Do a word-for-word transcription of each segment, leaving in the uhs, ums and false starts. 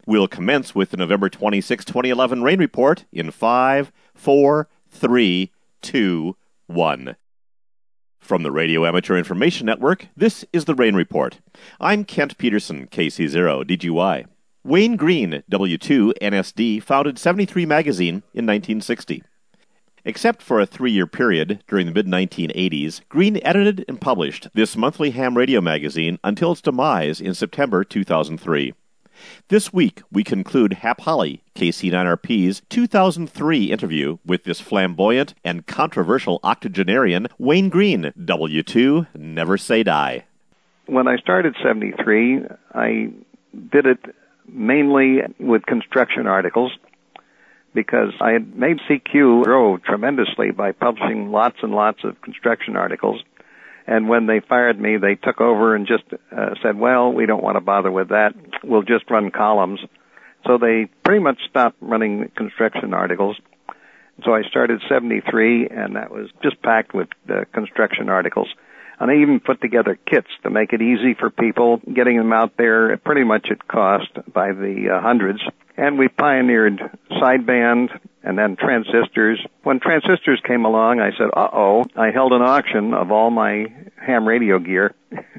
We'll commence with the November twenty-sixth, twenty eleven rain report in five, four, three, two, one. From the Radio Amateur Information Network, this is the Rain Report. I'm Kent Peterson, K C zero D G Y. Wayne Green, W two N S D, founded seventy-three Magazine in nineteen sixty. Except for a three-year period during the mid nineteen eighties, Green edited and published this monthly ham radio magazine until its demise in September two thousand three. This week, we conclude Hap Holly, K C nine R P's two thousand three interview with this flamboyant and controversial octogenarian, Wayne Green, W two, Never Say Die. When I started seventy-three, I did it mainly with construction articles because I had made C Q grow tremendously by publishing lots and lots of construction articles. And when they fired me, they took over and just uh, said, well, we don't want to bother with that. We'll just run columns. So they pretty much stopped running construction articles. So I started seventy-three, and that was just packed with uh, construction articles. And I even put together kits to make it easy for people, getting them out there pretty much at cost by the uh, hundreds. And we pioneered sideband and then transistors. When transistors came along, I said, uh-oh, I held an auction of all my ham radio gear,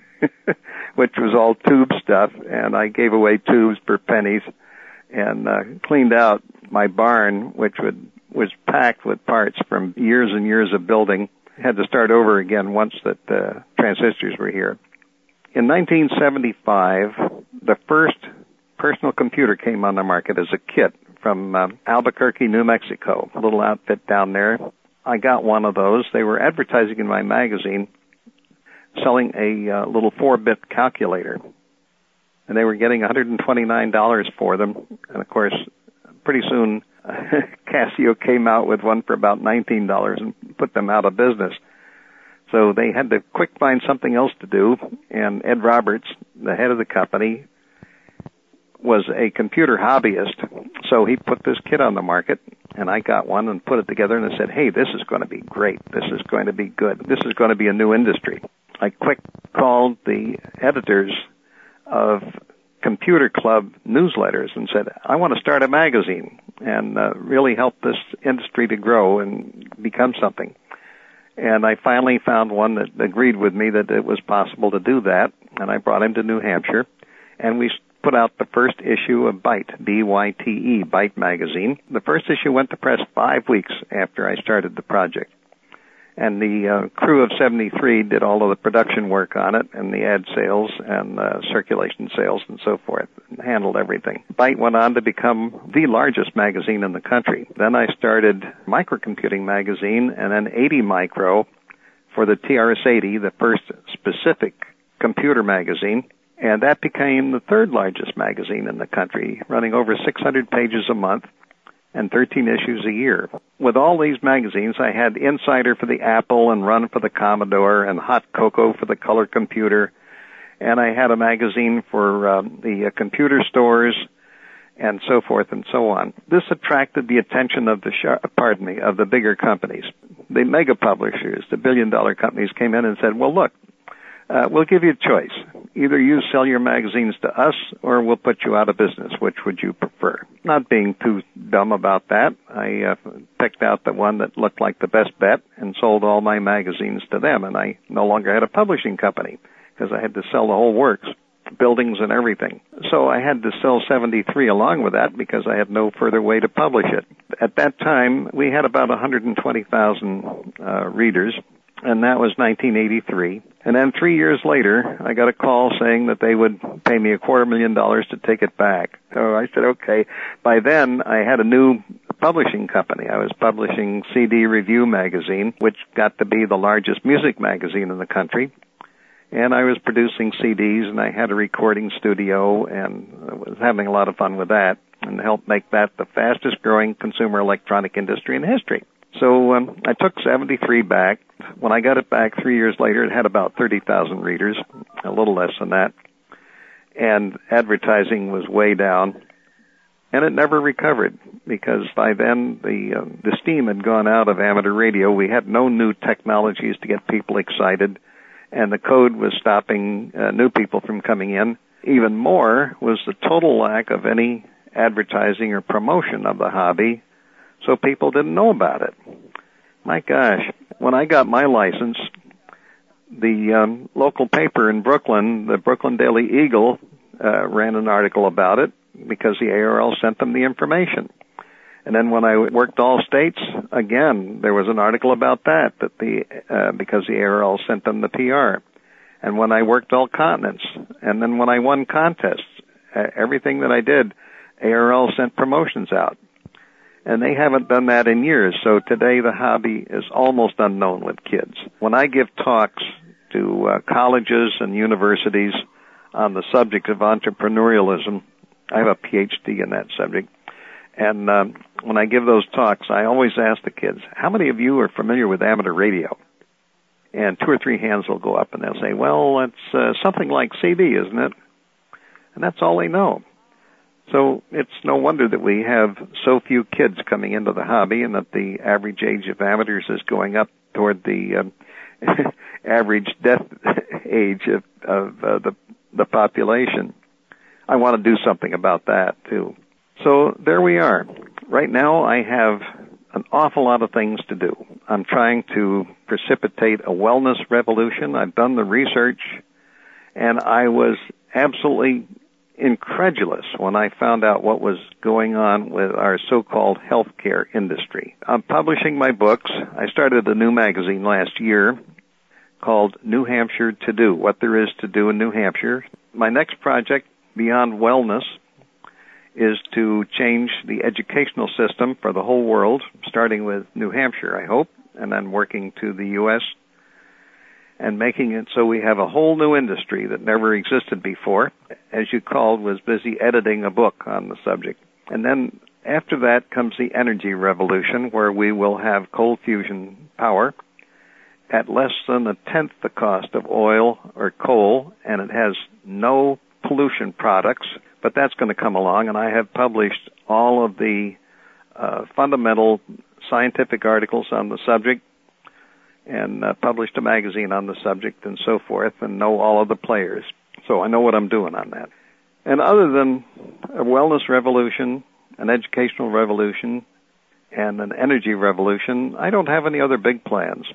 which was all tube stuff, and I gave away tubes for pennies and uh, cleaned out my barn, which would, was packed with parts from years and years of building. Had to start over again once that uh, transistors were here. In nineteen seventy-five, the first personal computer came on the market as a kit from uh, Albuquerque, New Mexico, a little outfit down there. I got one of those. They were advertising in my magazine, selling a uh, little four-bit calculator. And they were getting one hundred twenty-nine dollars for them. And, of course, pretty soon Casio came out with one for about nineteen dollars and put them out of business. So they had to quick find something else to do, and Ed Roberts, the head of the company, was a computer hobbyist. So he put this kit on the market, and I got one and put it together, and I said, hey, this is going to be great. This is going to be good. This is going to be a new industry. I quick called the editors of Computer Club newsletters and said, I want to start a magazine and uh, really help this industry to grow and become something. And I finally found one that agreed with me that it was possible to do that, and I brought him to New Hampshire, and we put out the first issue of Byte, B Y T E, Byte magazine. The first issue went to press five weeks after I started the project. And the uh, crew of seventy-three did all of the production work on it, and the ad sales and uh, circulation sales and so forth, and handled everything. Byte went on to become the largest magazine in the country. Then I started Microcomputing magazine, and then eighty Micro for the T R S eighty, the first specific computer magazine. And that became the third largest magazine in the country, running over six hundred pages a month and thirteen issues a year. With all these magazines, I had Insider for the Apple and Run for the Commodore and Hot Cocoa for the color computer. And I had a magazine for uh, the uh, computer stores and so forth and so on. This attracted the attention of the, sh- pardon me, of the bigger companies. The mega publishers, the billion-dollar companies came in and said, well, look, Uh, we'll give you a choice. Either you sell your magazines to us or we'll put you out of business. Which would you prefer? Not being too dumb about that, I uh, picked out the one that looked like the best bet and sold all my magazines to them. And I no longer had a publishing company because I had to sell the whole works, buildings and everything. So I had to sell seventy-three along with that because I had no further way to publish it. At that time, we had about one hundred twenty thousand uh, readers. And that was nineteen eighty-three. And then three years later, I got a call saying that they would pay me a quarter million dollars to take it back. So I said, okay. By then, I had a new publishing company. I was publishing C D Review magazine, which got to be the largest music magazine in the country. And I was producing C Ds, and I had a recording studio, and I was having a lot of fun with that, and helped make that the fastest-growing consumer electronic industry in history. So um, I took seventy-three back. When I got it back three years later, it had about thirty thousand readers, a little less than that. And advertising was way down. And it never recovered because by then the, uh, the steam had gone out of amateur radio. We had no new technologies to get people excited, and the code was stopping uh, new people from coming in. Even more was the total lack of any advertising or promotion of the hobby, so people didn't know about it. My gosh, when I got my license, the um, local paper in Brooklyn, the Brooklyn Daily Eagle, uh, ran an article about it because the A R L sent them the information. And then when I worked all states, again, there was an article about that, that the uh, because the A R L sent them the P R. And when I worked all continents, and then when I won contests, uh, everything that I did, A R L sent promotions out. And they haven't done that in years, so today the hobby is almost unknown with kids. When I give talks to uh, colleges and universities on the subject of entrepreneurialism, I have a P H D in that subject, and um, when I give those talks, I always ask the kids, how many of you are familiar with amateur radio? And two or three hands will go up, and they'll say, well, it's uh, something like C B, isn't it? And that's all they know. So it's no wonder that we have so few kids coming into the hobby and that the average age of amateurs is going up toward the um, average death age of, of uh, the, the population. I want to do something about that, too. So there we are. Right now I have an awful lot of things to do. I'm trying to precipitate a wellness revolution. I've done the research, and I was absolutely incredulous when I found out what was going on with our so-called healthcare industry. I'm publishing my books. I started a new magazine last year called New Hampshire To Do, What There Is to Do in New Hampshire. My next project, Beyond Wellness, is to change the educational system for the whole world, starting with New Hampshire, I hope, and then working to the U S and making it so we have a whole new industry that never existed before. As you called, was busy editing a book on the subject. And then after that comes the energy revolution, where we will have cold fusion power at less than a tenth the cost of oil or coal, and it has no pollution products, but that's going to come along, and I have published all of the uh, fundamental scientific articles on the subject, and uh, published a magazine on the subject and so forth, and know all of the players. So I know what I'm doing on that. And other than a wellness revolution, an educational revolution, and an energy revolution, I don't have any other big plans.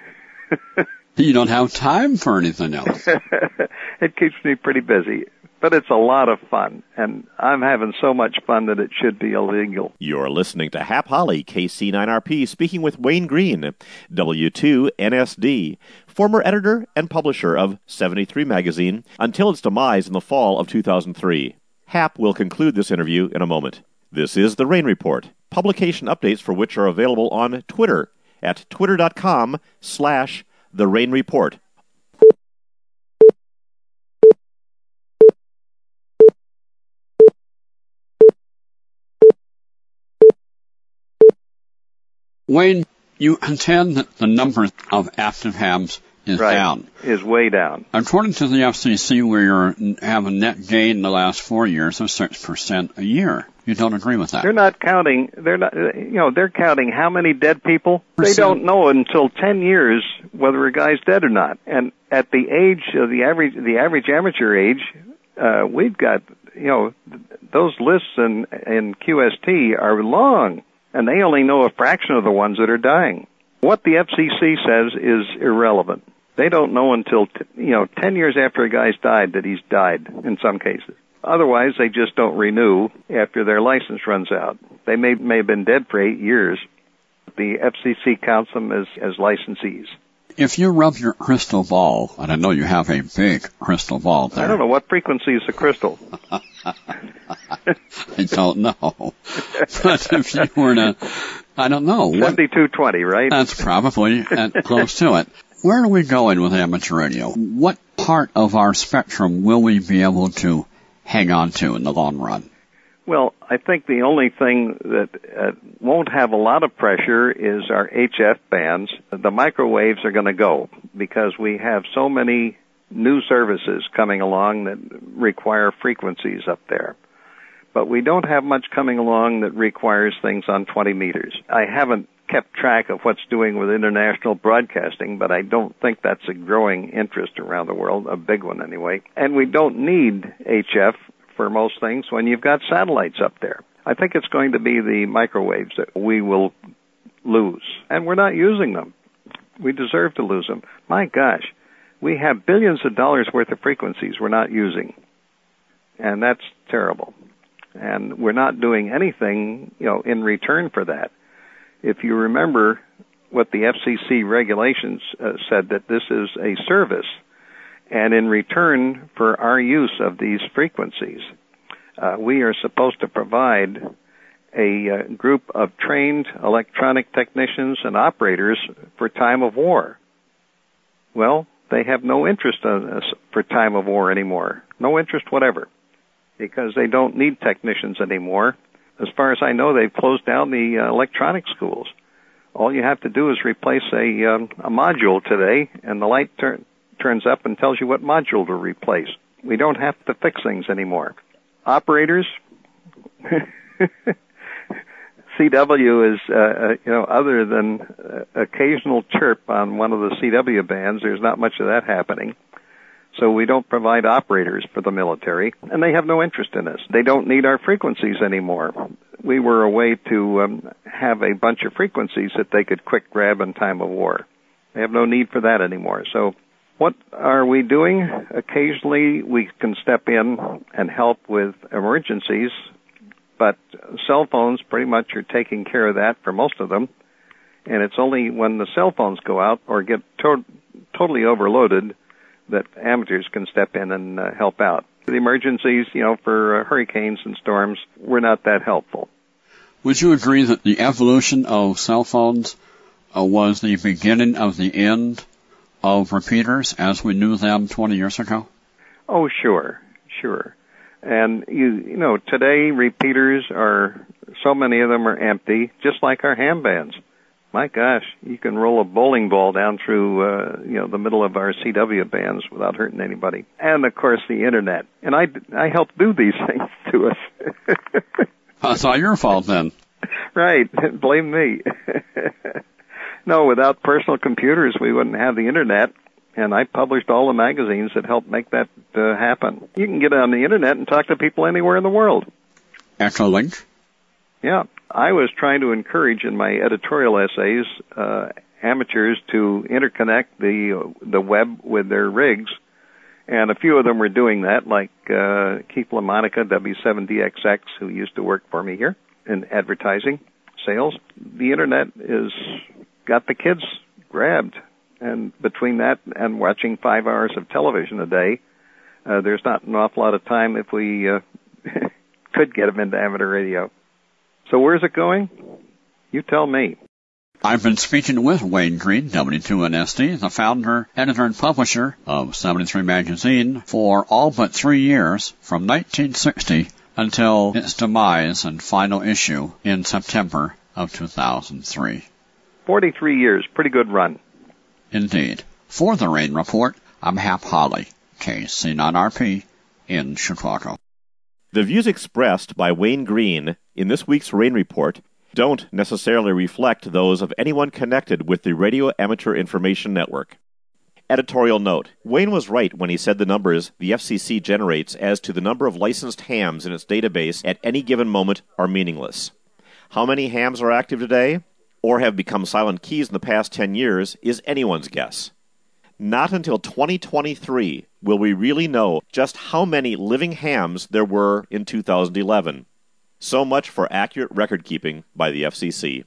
You don't have time for anything else. It keeps me pretty busy. But it's a lot of fun, and I'm having so much fun that it should be illegal. You're listening to Hap Holly, K C nine R P, speaking with Wayne Green, W two N S D, former editor and publisher of seventy-three magazine, until its demise in the fall of two thousand three. Hap will conclude this interview in a moment. This is The Rain Report, publication updates for which are available on Twitter at twitter.com slash The Rain Report. Wayne, you contend that the number of active hams is right. down. Is way down. According to the F C C, we are, have a net gain in the last four years of six percent a year. You don't agree with that? They're not counting, they're not, you know, they're counting how many dead people? Percent. They don't know until ten years whether a guy's dead or not. And at the age of the average, the average amateur age, uh, we've got, you know, those lists in, in Q S T are long. And they only know a fraction of the ones that are dying. What the F C C says is irrelevant. They don't know until, t- you know, ten years after a guy's died that he's died in some cases. Otherwise, they just don't renew after their license runs out. They may, may have been dead for eight years. The F C C counts them as, as licensees. If you rub your crystal ball, and I know you have a big crystal ball there. I don't know. What frequency is the crystal? I don't know. But if you were to, I don't know. seventy-two twenty, right? That's probably close to it. Where are we going with amateur radio? What part of our spectrum will we be able to hang on to in the long run? Well, I think the only thing that uh, won't have a lot of pressure is our H F bands. The microwaves are going to go because we have so many new services coming along that require frequencies up there. But we don't have much coming along that requires things on twenty meters. I haven't kept track of what's doing with international broadcasting, but I don't think that's a growing interest around the world, a big one anyway. And we don't need H F for most things when you've got satellites up there. I think it's going to be the microwaves that we will lose, and we're not using them. We deserve to lose them. My gosh, we have billions of dollars worth of frequencies we're not using, and that's terrible. And we're not doing anything, you know, in return for that. If you remember what the F C C regulations uh, said, that this is a service, and in return for our use of these frequencies, uh, we are supposed to provide a uh, group of trained electronic technicians and operators for time of war. Well, they have no interest in us for time of war anymore. No interest whatever, because they don't need technicians anymore. As far as I know, they've closed down the uh, electronic schools. All you have to do is replace a, um, a module today, and the light tur- turns up and tells you what module to replace. We don't have to fix things anymore. Operators, C W is, uh, uh, you know, other than uh, occasional chirp on one of the C W bands, there's not much of that happening. So we don't provide operators for the military, and they have no interest in us. They don't need our frequencies anymore. We were a way to um, have a bunch of frequencies that they could quick grab in time of war. They have no need for that anymore. So what are we doing? Occasionally we can step in and help with emergencies, but cell phones pretty much are taking care of that for most of them. And it's only when the cell phones go out or get to- totally overloaded that amateurs can step in and uh, help out. The emergencies, you know, for uh, hurricanes and storms, were not that helpful. Would you agree that the evolution of cell phones uh, was the beginning of the end of repeaters as we knew them twenty years ago? Oh, sure, sure. And, you, you know, today repeaters are, so many of them are empty, just like our ham bands. My gosh, you can roll a bowling ball down through, uh, you know, the middle of our C W bands without hurting anybody. And, of course, the Internet. And I, I helped do these things to us. That's all your fault, then. Right. Blame me. No, without personal computers, we wouldn't have the Internet. And I published all the magazines that helped make that uh, happen. You can get on the Internet and talk to people anywhere in the world. Echolink? Yeah. I was trying to encourage in my editorial essays uh, amateurs to interconnect the the web with their rigs, and a few of them were doing that, like uh, Keith LaMonica, W seven D X X, who used to work for me here in advertising sales. The Internet is got the kids grabbed, and between that and watching five hours of television a day, uh, there's not an awful lot of time if we uh, could get them into amateur radio. So where's it going? You tell me. I've been speaking with Wayne Green, W two N S D, the founder, editor, and publisher of seventy-three Magazine, for all but three years, from nineteen sixty until its demise and final issue in September of two thousand three. forty-three years. Pretty good run. Indeed. For the Rain Report, I'm Hap Holly, K C nine R P, in Chicago. The views expressed by Wayne Green in this week's Rain Report don't necessarily reflect those of anyone connected with the Radio Amateur Information Network. Editorial note: Wayne was right when he said the numbers the F C C generates as to the number of licensed hams in its database at any given moment are meaningless. How many hams are active today, or have become silent keys in the past ten years, is anyone's guess. Not until twenty twenty-three will we really know just how many living hams there were in two thousand eleven. So much for accurate record-keeping by the F C C.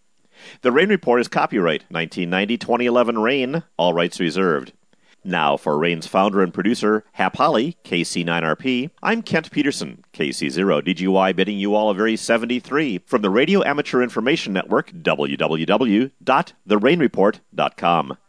The Rain Report is copyright nineteen ninety to twenty eleven Rain, all rights reserved. Now, for Rain's founder and producer, Hap Holly, K C nine R P, I'm Kent Peterson, K C zero D G Y, bidding you all a very seventy-three from the Radio Amateur Information Network, w w w dot the rain report dot com.